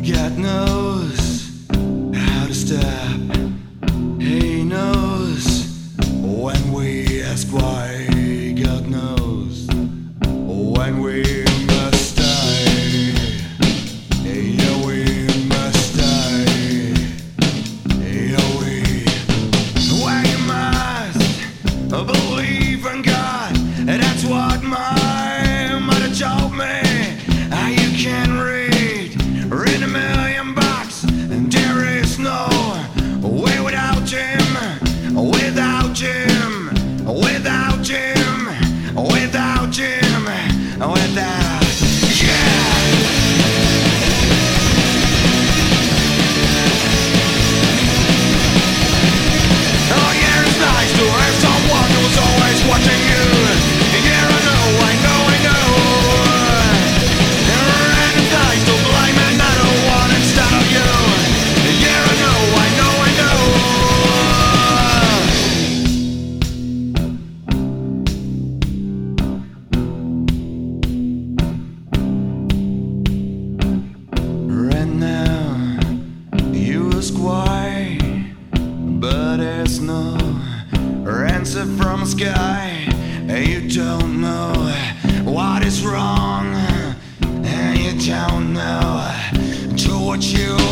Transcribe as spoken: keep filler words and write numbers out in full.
God knows how to stop. He knows when we ask why. God knows when we must die. Yeah, we must die. Yeah, we. Well, you must believe in God. That's what my mother told me. How you can read, read a million bucks, and there is no way without Him, without Him, without Him, without Him, without. Yeah. Oh yeah, it's nice to have someone who's always watching you. Yeah, I know, I know, I know. And it's nice to blame another one instead of you. Yeah, I know, I know, I know. Right now, you ask why, but there's no answer from the sky. You don't know what is wrong, and you don't know to what you